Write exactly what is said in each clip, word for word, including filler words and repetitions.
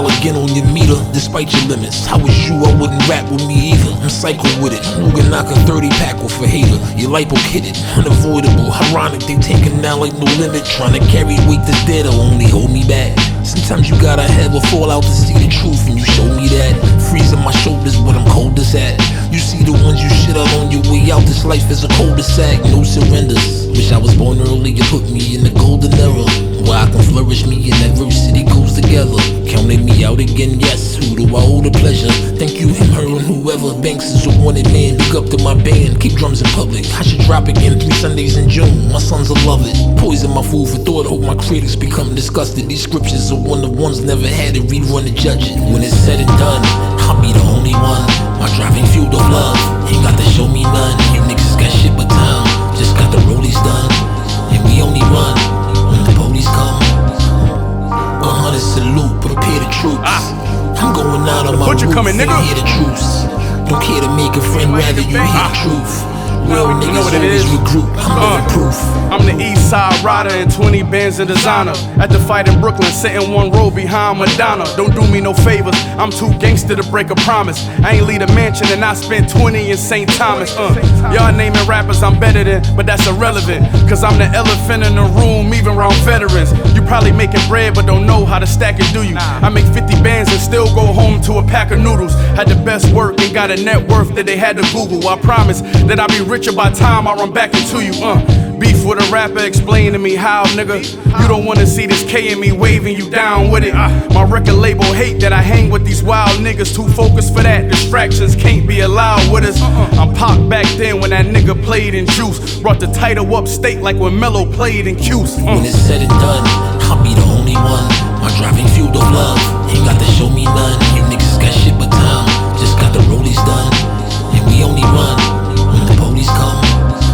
dial again on your meter, despite your limits. How was you? I wouldn't rap with me either. I'm psycho with it. Who can knock a thirty pack off a hater? Your lipo kitted, unavoidable. Ironic, they taking down like no limit. Trying to carry weight that's dead will only hold me back. Sometimes you gotta have a fallout to see the truth, and you show me that. Freezing my shoulders, but I'm coldest at. You see the ones you shit out on your way out. This life is a cul-de-sac, no surrenders. Wish I was born early, you put me in the golden era, where I can flourish, me and adversity goes together. Counting me out again, yes, who do I owe the pleasure? Thank you, him, her, and whoever. Banks is a wanted man, big up to my band. Keep drums in public, I should drop again three Sundays in June. My sons will love it. Poison my food for thought, hope my critics become disgusted. These scriptures are one of ones never had to rerun to judge it. When it's said and done, I'll be the only one. My driving fueled of love, ain't got to show me none. You niggas got shit but time, just got the rollies done. And we only run when the police come. A hundred salute, prepare the troops. Ah. I'm going out on my Put you roof, coming, ain't nigga. hear the truth. Don't care to make a friend, rather you hear the truth. Real You know niggas what it always is? regroup, I'm Uh. living proof. I'm the east side rider and twenty bands of designer. At the fight in Brooklyn, sitting one row behind Madonna. Don't do me no favors, I'm too gangster to break a promise. I ain't lead a mansion and I spent twenty in Saint Thomas. Uh. Y'all naming rappers I'm better than, but that's irrelevant. Cause I'm the elephant in the room, even around veterans. You probably making bread but don't know how to stack it, do you? I make fifty bands and still go home to a pack of noodles. Had the best work and got a net worth that they had to Google. I promise that I'll be richer by time I run back into you. Uh. Beef with a rapper, explain to me how, nigga. You don't wanna see this K in me waving you down with it. My record label hate that I hang with these wild niggas. Too focused for that, distractions can't be allowed with us. I'm Pac back then when that nigga played in Juice. Brought the title up state like when Mello played in Cuse. Uh. When it's said and done, I'll be the only one. My driving fueled of love, ain't got to show me none. You niggas got shit but time, just got the rollies done. And we only run when the police come.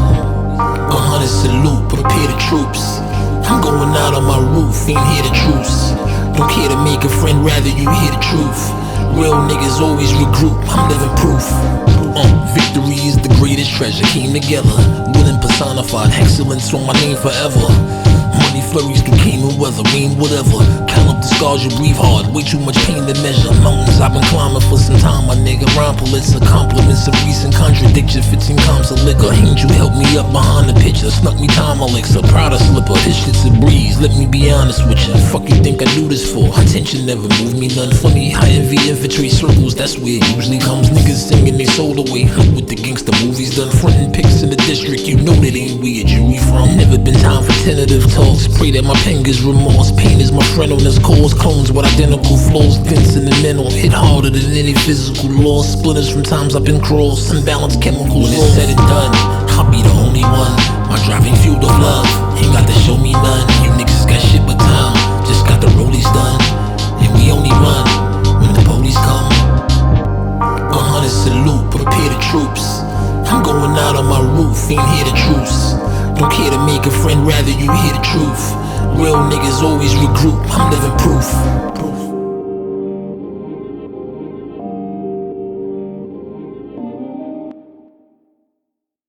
A hundred salute, prepare the troops. I'm going out on my roof, ain't hear the truth. Don't care to make a friend, rather you hear the truth. Real niggas always regroup, I'm living proof. Uh, victory is the greatest treasure, came together. Willing personified, excellence on my name forever. Money flurries through cane and weather, rain, whatever. Count up the scars, you breathe hard, way too much pain to measure. Mountains I've been climbing for some time, my nigga. Rhyme bullets are compliments of recent contradiction. fifteen comps of liquor, ain't you help me up behind the picture. Snuck me time elixir, proud of slipper. This shit's a breeze, let me be honest with you. Fuck you think I do this for? Attention never moved me none funny. High envy infiltrate circles, that's where it usually comes. Niggas singing they soul away. Look what the gangster movies done, frontin' pics in the district. You know that ain't where you we from. Never been time for tentative talks. Pray that my pen gets remorse. Pain is my friend on this cause. Clones with identical flaws. Dense in the mental. Hit harder than any physical loss. Splinters from times I've been crossed. Unbalanced chemicals. When it's said and done, I'll be the only one. My driving fueled of love, ain't got to show me none. You niggas got shit but time, just got the rollies done. And we only run when the police come. A hundred salute, prepare the troops. I'm going out on my roof, ain't hear the truth. Don't care to make a friend, rather you hear the truth. Real niggas always regroup, I'm living proof.